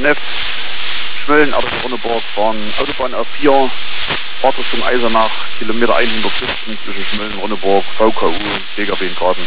Neff, Schmölln, Ronneburg fahren Autobahn A4, Fahrtrichtung Eisenach, Kilometer 115 zwischen Schmölln und Ronneburg, VKU, DGB in Graden.